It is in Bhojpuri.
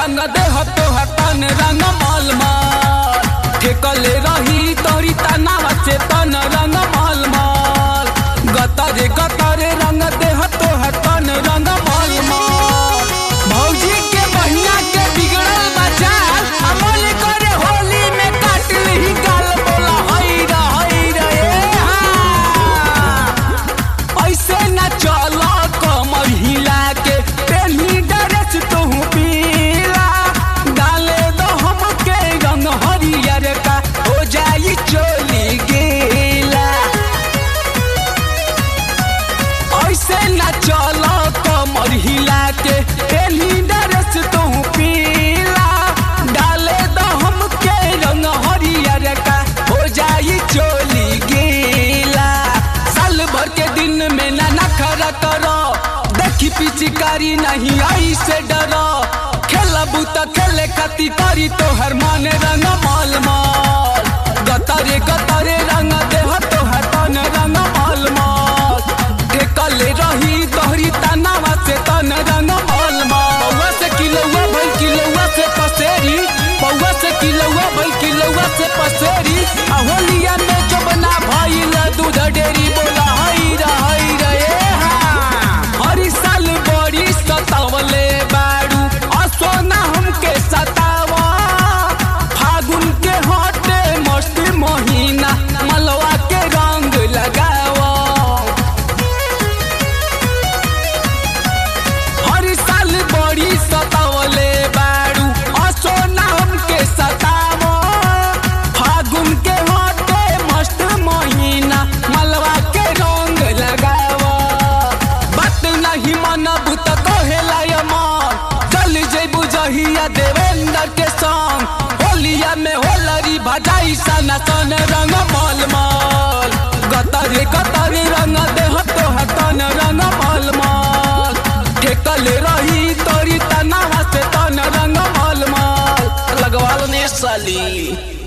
रंग देह तोहर तन रंग मल मल ठेकले रही तोरी तनावा से तन रंग मल मल गतरे गतरे रंग देह तोहर तन रंग मल मल भौजी के बहिया के बिगड़ल बाजार अमल करे होली में काट ली गाल बोला हई रे ऐसे न चलो कमर हिला के पेली ड्रेस तू पीला डाले दो हमके रंग हरियर का हो जाई चोली गीला ऐसे न चलो कमर हिला के पेली ड्रेस तू पीला डाले दो हमके रंग हरियर का हो जाई चोली गीला साल भर के दिन में ना नखरा करो देखी पिचकारी नहीं आई से डरो खेलबू तो खेले खाती करी तोहर मन रंग मल मल गतरे गतरे रंग देह तोहर तन रंग मल मल ठेकले रही तोहरी तनावा से तन रंग मल मल बउआ से किलौआ भई किलौआ से पसेरी बउआ से किलौआ भई किलौआ से पसेरी आ होलिया में जबना भइल दूध डेरी बोला हई रे हरी साल बड़ी सतावले बाड़ू असोना हमके सतावा फागुन के हटे मस्त महीना मलवा के रंग लगावा हरी साल बड़ी सतावले बाड़ू असोना हमके सतावा फागुन के हटे मस्त महीना मलवा के रंग लगावा बात नहीं मनबू त कहेला मन चल जेबू जहिया देवेंद्र के संग होलिया में होलरी भजाई सना सन रंग मल मल गतरे गतरे रंग देह तोहर तन रंग मल मल ठेकले रही तोरी तनावा से तन रंग मल मल लगवाल ने साली।